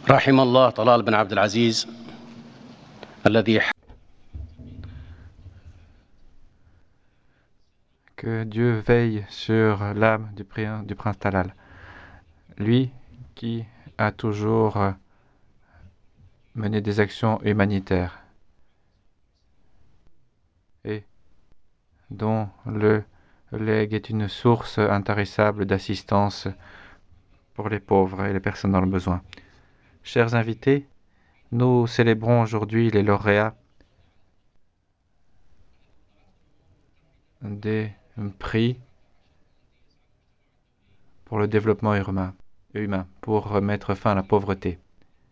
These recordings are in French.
رحم الله طلال بن عبد العزيز الذي Que Dieu veille sur l'âme du prince Talal. Lui qui a toujours mené des actions humanitaires et dont le legs est une source intarissable d'assistance pour les pauvres et les personnes dans le besoin. Chers invités, nous célébrons aujourd'hui les lauréats des prix pour le développement humain pour mettre fin à la pauvreté.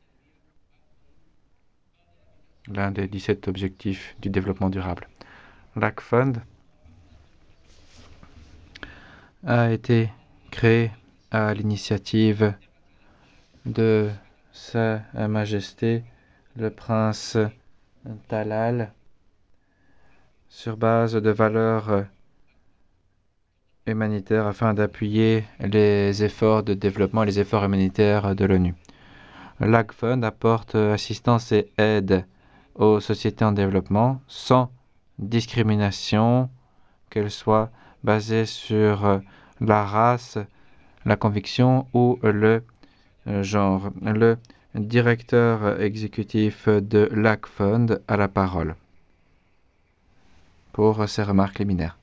L'un des 17 objectifs du développement durable. Lac Fund a été créé à l'initiative de Sa Majesté le Prince Talal sur base de valeurs humanitaires afin d'appuyer les efforts de développement et les efforts humanitaires de l'ONU. Lac Fund apporte assistance et aide aux sociétés en développement sans discrimination, qu'elle soit basée sur la race, la conviction ou le genre. Le directeur exécutif de Lac Fund a la parole pour ses remarques liminaires.